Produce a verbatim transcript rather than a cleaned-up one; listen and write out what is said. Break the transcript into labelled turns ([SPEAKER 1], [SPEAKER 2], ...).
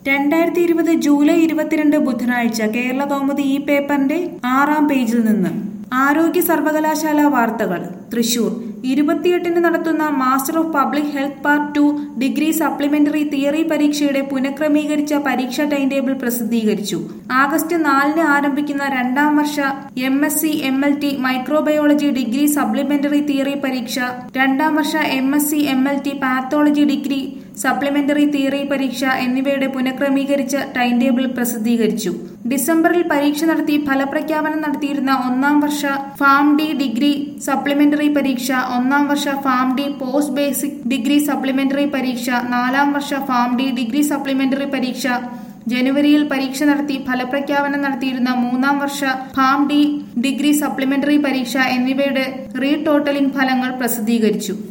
[SPEAKER 1] രണ്ടായിരത്തി ഇരുപത് ജൂലൈ ഇരുപത്തിരണ്ട് ബുധനാഴ്ച കേരള കൗമുദി ഈ പേപ്പറിന്റെ ആറാം പേജിൽ നിന്ന് ആരോഗ്യ സർവകലാശാല വാർത്തകൾ തൃശൂർ ഇരുപത്തിയെട്ടിന് നടത്തുന്ന master of public health part two degree supplementary theory പരീക്ഷയുടെ പുനഃക്രമീകരിച്ച പരീക്ഷാ ടൈം ടേബിൾ പ്രസിദ്ധീകരിച്ചു. ആഗസ്റ്റ് നാലിന് ആരംഭിക്കുന്ന രണ്ടാം വർഷ M S C M L T microbiology degree supplementary theory പരീക്ഷ, രണ്ടാം വർഷ M S C M L T pathology degree supplementary theory പരീക്ഷ എന്നിവയുടെ പുനഃക്രമീകരിച്ച ടൈം ടേബിൾ പ്രസിദ്ധീകരിച്ചു. ഡിസംബറിൽ പരീക്ഷ നടത്തി ഫലപ്രഖ്യാപനം നടത്തിയിരുന്ന ഒന്നാം വർഷ ഫാം ഡി ഡിഗ്രി സപ്ലിമെന്ററി പരീക്ഷ, ഒന്നാം വർഷ pharm D post basic degree supplementary പരീക്ഷ, നാലാം വർഷ ഫാം ഡി ഡിഗ്രി സപ്ലിമെന്ററി പരീക്ഷ ജനുവരിയിൽ പരീക്ഷ നടത്തി ഫലപ്രഖ്യാപനം നടത്തിയിരുന്ന മൂന്നാം വർഷ ഫാം ഡി ഡിഗ്രി സപ്ലിമെന്ററി പരീക്ഷ എന്നിവയുടെ റീടോട്ടലിംഗ് ഫലങ്ങൾ പ്രസിദ്ധീകരിച്ചു.